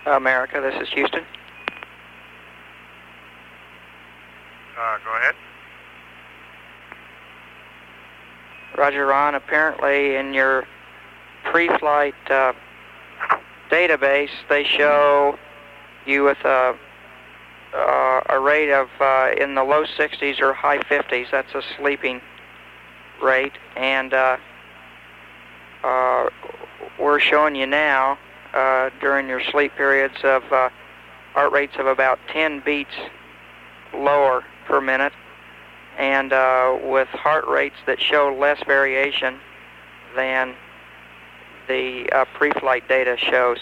America, this is Houston. Go ahead. Roger, Ron. Apparently in your pre-flight database, they show you with a rate of in the low 60s or high 50s. That's a sleeping rate. And we're showing you now, during your sleep periods, of heart rates of about 10 beats lower per minute, and with heart rates that show less variation than the pre-flight data shows.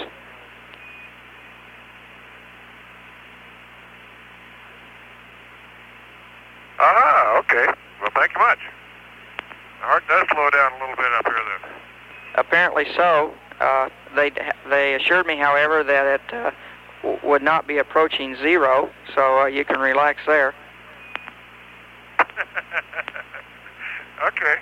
Okay. Well, thank you much. The heart does slow down a little bit up here then. Apparently so. They assured me, however, that it would not be approaching zero, so you can relax there. Okay.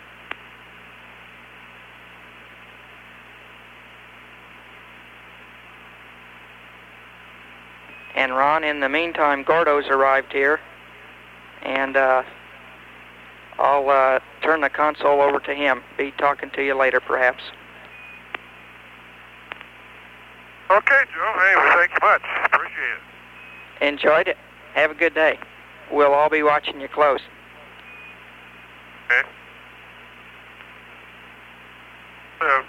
And Ron, in the meantime, Gordo's arrived here, and I'll turn the console over to him. Be talking to you later, perhaps. Okay, Joe. Hey, well, thank you much. Appreciate it. Enjoyed it. Have a good day. We'll all be watching you close. Okay. So.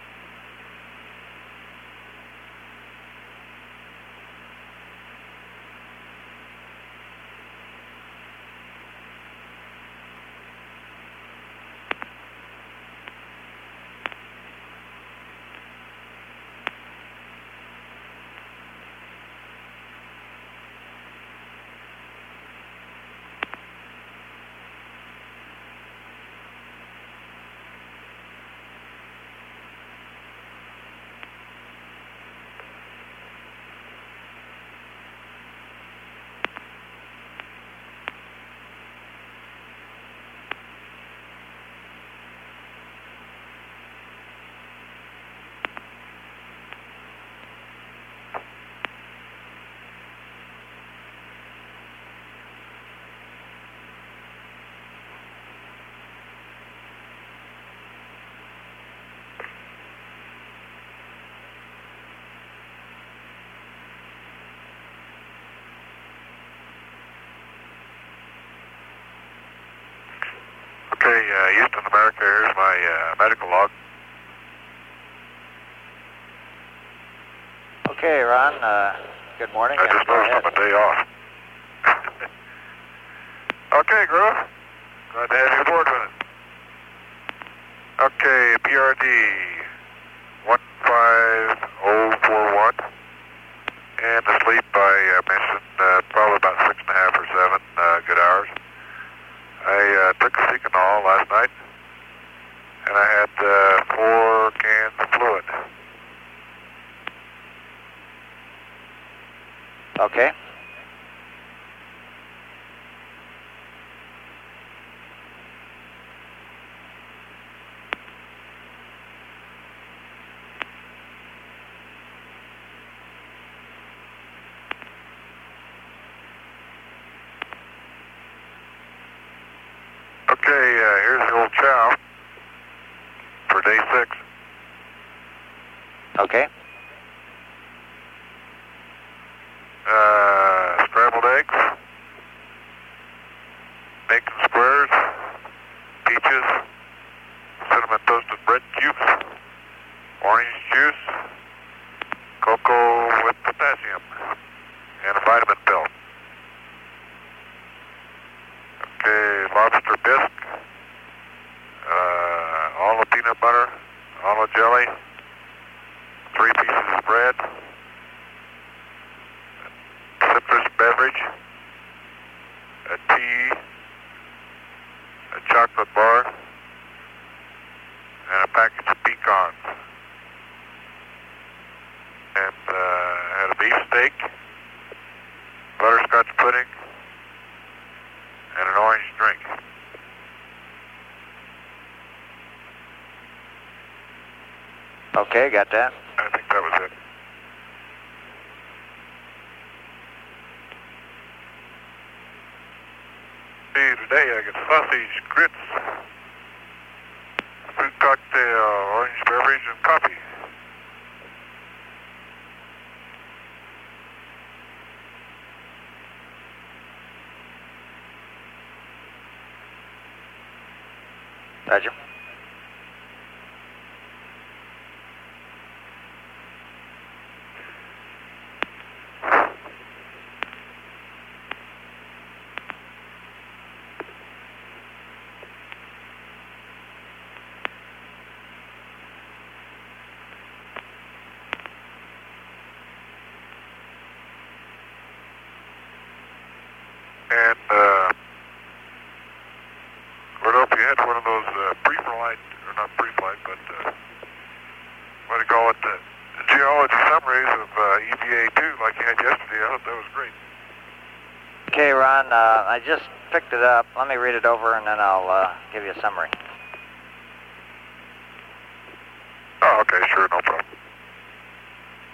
Okay, Houston, America, here's my medical log. Okay, Ron, good morning. I just noticed I'm a day off. Okay, Grove. Glad to have you aboard with it. Okay, PRD 15041. And asleep, I mentioned probably about 6.5 or 7 good hours. I took a Seconal last night, and I had 4 cans of fluid. Okay. Okay, here's the old chow for day 6. Okay. Scrambled eggs, bacon squares, peaches, cinnamon toasted bread cubes, orange juice, cocoa with potassium, and a vitamin pill. Okay, lobster bisque, olive peanut butter, olive jelly, 3 pieces of bread, citrus beverage, a tea, a chocolate bar, and a package of pecans. And had a beef steak, butterscotch pudding, and an orange drink. Okay, got that. I think that was it. today. I got sausage, grits, fruit cocktail, orange beverage, and coffee. Roger. And, Rodolphe, you had one of those pre-flight, or not pre-flight, but what do you call it, geology summaries of EVA2 like you had yesterday. I thought that was great. Okay, Ron, I just picked it up. Let me read it over and then I'll give you a summary. Oh, okay, sure, no problem.